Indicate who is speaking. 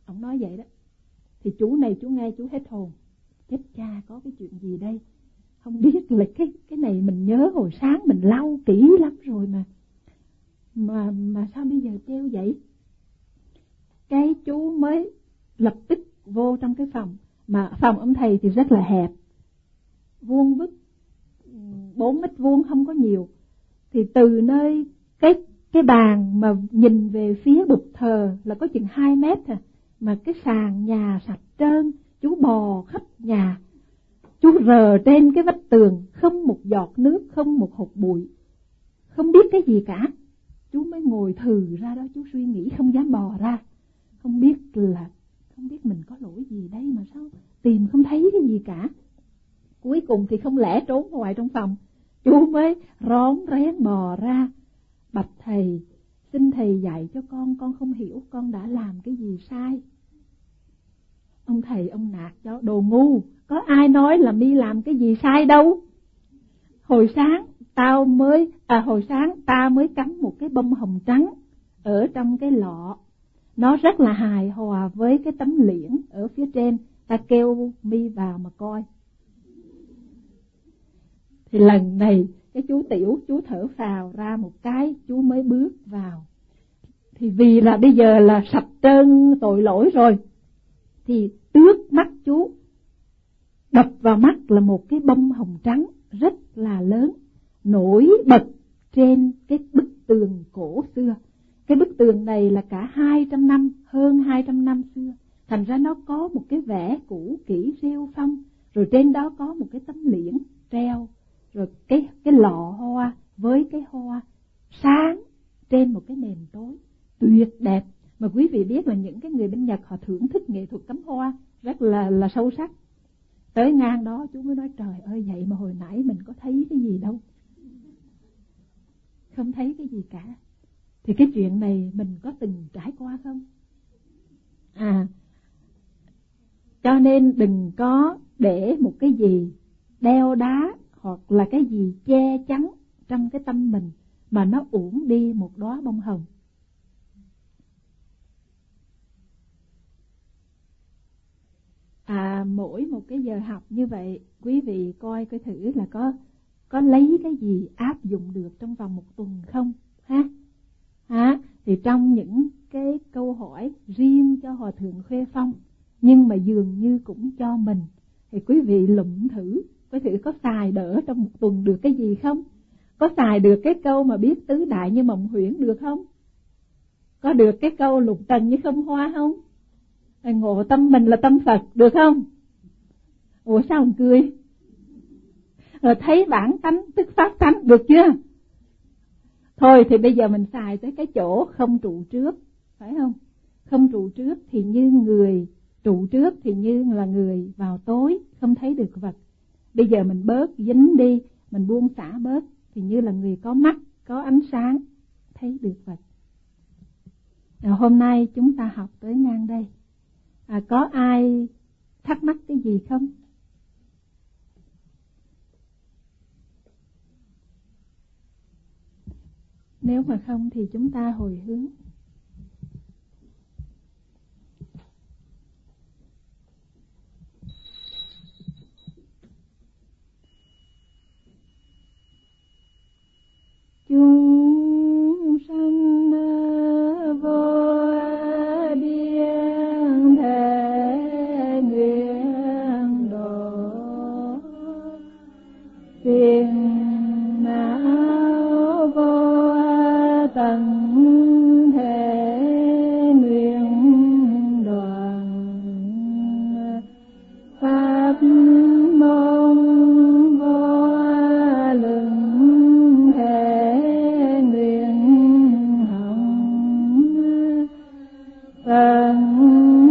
Speaker 1: Ông nói vậy đó. Thì chú này chú nghe chú hết hồn. Chết cha, có cái chuyện gì đây? Không biết là cái này mình nhớ hồi sáng mình lau kỹ lắm rồi mà sao bây giờ treo vậy? Cái chú mới lập tức vô trong cái phòng, mà phòng ông thầy thì rất là hẹp, vuông vức 4 mét vuông, không có nhiều. Thì từ nơi cái bàn mà nhìn về phía bục thờ là có chừng 2 mét à, mà cái sàn nhà sạch trơn, chú bò khắp nhà, chú rờ trên cái vách tường, không một giọt nước, không một hột bụi, không biết cái gì cả. Chú mới ngồi thừ ra đó, chú suy nghĩ không dám bò ra, không biết mình có lỗi gì đây mà sao tìm không thấy cái gì cả. Cuối cùng thì không lẽ trốn ngoài trong phòng, chú mới rón rén bò ra. Bạch thầy, xin thầy dạy cho con không hiểu con đã làm cái gì sai. Ông thầy ông nạt cho: đồ ngu, có ai nói là mi làm cái gì sai đâu. Hồi sáng ta mới cắm một cái bông hồng trắng ở trong cái lọ, nó rất là hài hòa với cái tấm liễn ở phía trên, ta kêu mi vào mà coi. Thì lần này cái chú Tiểu, chú thở phào ra một cái, chú mới bước vào. Thì vì là bây giờ là sạch trơn tội lỗi rồi, thì trước mắt chú đập vào mắt là một cái bông hồng trắng rất là lớn, nổi bật trên cái bức tường cổ xưa. Cái bức tường này là cả 200 năm, hơn 200 năm xưa, thành ra nó có một cái vẻ cũ kỹ rêu phong, rồi trên đó có một cái tấm liễn treo, rồi cái lọ hoa với cái hoa sáng trên một cái nền tối tuyệt đẹp. Mà quý vị biết là những cái người bên Nhật họ thưởng thức nghệ thuật cắm hoa rất là sâu sắc. Tới ngang đó chú mới nói: trời ơi, vậy mà hồi nãy mình có thấy cái gì đâu, không thấy cái gì cả. Thì cái chuyện này mình có từng trải qua không? Cho nên đừng có để một cái gì đeo đá hoặc là cái gì che chắn trong cái tâm mình mà nó uổng đi một đóa bông hồng. Mỗi một cái giờ học như vậy, quý vị coi thử là có lấy cái gì áp dụng được trong vòng 1 tuần không ha? Thì trong những cái câu hỏi riêng cho Hòa Thượng Khuê Phong, nhưng mà dường như cũng cho mình, thì quý vị lụm thử, coi thử có xài đỡ trong 1 tuần được cái gì không? Có xài được cái câu mà biết tứ đại như mộng huyễn được không? Có được cái câu lục trần như không hoa không? Ngộ tâm mình là tâm Phật được không? Ủa sao ông cười? Rồi thấy bản tánh tức pháp tánh được chưa? Thôi thì bây giờ mình xài tới cái chỗ không trụ trước, phải không? Không trụ trước thì như người, trụ trước thì như là người vào tối không thấy được vật. Bây giờ mình bớt dính đi, mình buông xả bớt thì như là người có mắt, có ánh sáng, thấy được vật. Hôm nay chúng ta học tới ngang đây. Có ai thắc mắc cái gì không? Nếu mà không thì chúng ta hồi hướng. Chúng sanh vô biên thể nguyện độ, phiền não vô tận thể nguyện đoàn, pháp môn vô lượng thể nguyện hồng, tận